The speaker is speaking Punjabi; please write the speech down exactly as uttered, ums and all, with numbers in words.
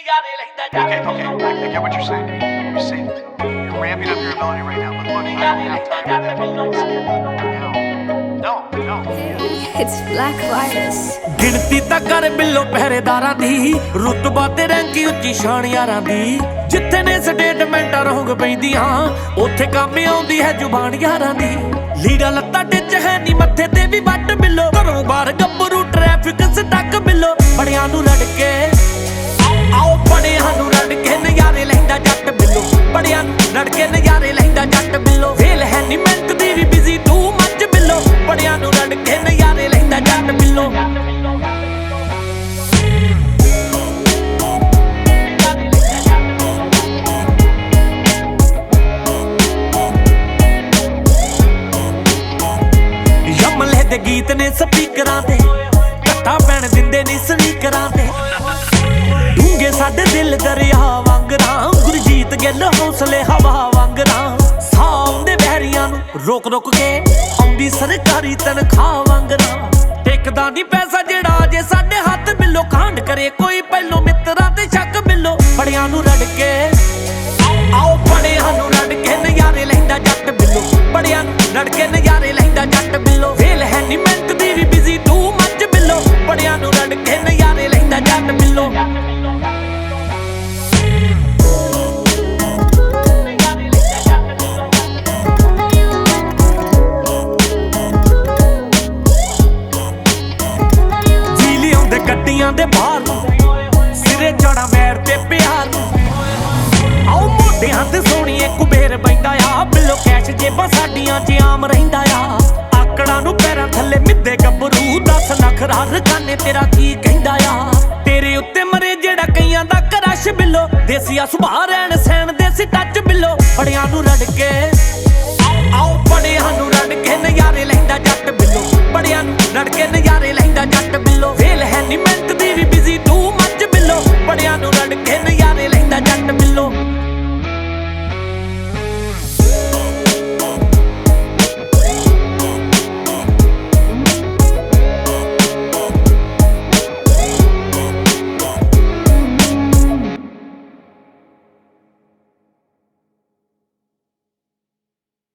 Okay, okay, I, I get what you're saying. You're saying you're ramping up your ability right now, but look, I don't have time for that. No, no, no. It's Black Virus. ਗਿਣਤੀ ਤਾਂ ਕਰ ਬਿੱਲੋ ਪਹਿਰੇਦਾਰਾਂ ਦੀ, ਰੁਤਬਾ ਤੇ ਰੈਂਕੀ ਉੱਚੀ ਸ਼ਾਨ ਯਾਰਾਂ ਦੀ। ਜਿੱਥੇ ਨੇ ਸਟੇਟਮੈਂਟਾਂ ਰੋਂਗ ਪੈਂਦੀਆਂ, ਉੱਥੇ ਕੰਮ ਆਉਂਦੀ ਹੈ ਜ਼ੁਬਾਨ ਯਾਰਾਂ ਦੀ। ਲੀੜਾ ਲੱਤਾਂ ਟਿੱਚ ਹੈ ਨੀ ਮੱਥੇ ਤੇ ਵੀ ਵੱਟ ਬਿੱਲੋ, ਘਰੋਂ ਬਾਹਰ ਗੱਭਰੂ ਟ੍ਰੈਫਿਕ ਸਟਕ ਬਿੱਲੋ। ਬੜਿਆਂ ਨੂੰ ਲੜ ਕੇ ਆਓ, ਬੜਿਆਂ ਨੂੰ ਲੜ ਕੇ ਨਜ਼ਾਰੇ ਲੈਂਦਾ ਜੱਟ ਬਿੱਲੋ। ਬੜਿਆਂ ਨੂੰ ਲੜ ਕੇ ਨਜ਼ਾਰੇ ਲੈਂਦਾ ਜੱਟ ਬਿੱਲੋ। ਵੇਲ ਹੈ ਨੀ ਮਿਹਨਤ ਦੀ ਵੀ ਬਿਜ਼ੀ ਤੂੰ ਮੱਚ ਬਿੱਲੋ। ਬੜਿਆਂ ਨੂੰ ਲੜ ਕੇ ਨਜ਼ਾਰੇ ਲੈਂਦਾ ਜੱਟ ਬਿੱਲੋ। ਯਮਲੇ ਦੇ ਗੀਤ ਨੇ ਸਪੀਕਰਾਂ ਤੇ, ਘੱਟਾ ਪੈਣ ਦਿੰਦੇ ਨੀ ਸਨੀਕਰਾਂ ਤੇ। ਡੂੰਗੇ ਸਾਡੇ ਦਿਲ ਦਰਿਆ ਵਾਂਗਰਾਂ, ਗੁਰਜੀਤ ਗਿੱਲ ਹੌਸਲੇ ਹਵਾ ਵਾਂਗਰਾਂ। ਸਾਉਂਦੇ ਬਹਿਰੀਆਂ ਨੂੰ ਰੋਕ ਰੋਕ ਕੇ ਆਉਂਦੀ ਸਰਕਾਰੀ ਤਨਖਾਹ ਵਾਂਗਰਾਂ। ਟਿਕਦਾ ਨੀ ਪੈਸਾ ਜਿਹੜਾ ਜੇ ਸਾਡੇ ਹੱਥ ਬਿੱਲੋ, ਕਾਂਡ ਕਰੇ ਕੋਈ ਪਹਿਲੋਂ ਮਿੱਤਰਾਂ ਤੇ ਸ਼ੱਕ ਬਿੱਲੋ। ਬੜਿਆਂ ਨੂੰ ਰੜ ਕੇ ਆਓ, ਬੜਿਆਂ ਨੂੰ ਰੜ ਕੇ ਨਜ਼ਾਰੇ ਲੈਂਦਾ ਜੱਟ ਬਿੱਲੋ। ਬੜਿਆਂ ਨੂੰ ਲੜ ਕੇ ਨਜ਼ਾਰੇ ਲੈਂਦਾ ਜੱਟ ਬਿੱਲੋ। ਵੇਲ ਹੈ ਨੀ ਮਿਹਨਤ ਦੀ ਵੀ ਬਿਜ਼ੀ ਤੂੰ ਮੱਚ ਬਿੱਲੋ। ਬੜਿਆਂ ਨੂੰ ਲੜ ਕੇ ਨਜ਼ਾਰੇ ਲੈਂਦਾ ਜੱਟ ਬਿੱਲੋ। ਜੀ ਲਿਆਉਂਦੇ ਗੱਡੀਆਂ ਦੇ ਬਾਹਰ ਨੂੰ, ਸਿਰੇ ਚੜਾ ਮੈਰ ਤੇ ਪਿਆਰ ਨੂੰ। ਆਓ ਮੋਢਿਆਂ ਤੇ ਸੋਹਣੀਏ ਕੁਬੇਰ ਬੈਂਦਾ ਆ ਬਿੱਲੋ। ਕੈਸ਼ ਜੇਬਾਂ ਸਾਡੀਆਂ ਚ ਆਮ ਰਹਿੰਦਾ ਆ। ਆਕੜਾਂ ਨੂੰ ਪੈਰਾਂ ਥੱਲੇ ਮਿੱਦੇ ਗੱਭਰੂ, ਦਸ ਲੱਖ ਰਾਹ ਰਕਾਨੇ ਤੇਰਾ ਕੀ ਕਹਿੰਦਾ ਆ। ਤੇਰੇ ਉੱਤੇ ਮਰੇ ਜਿਹੜਾ ਕਈਆਂ ਦਾ ਕਰਸ਼ ਬਿੱਲੋ। ਦੇਸੀਆ ਸੁਭਾਅ ਰਹਿਣ ਸਹਿਣ ਦੇਸੀ ਟੱਚ ਬਿੱਲੋ। ਬੜਿਆਂ ਨੂੰ ਰੜ ਕੇ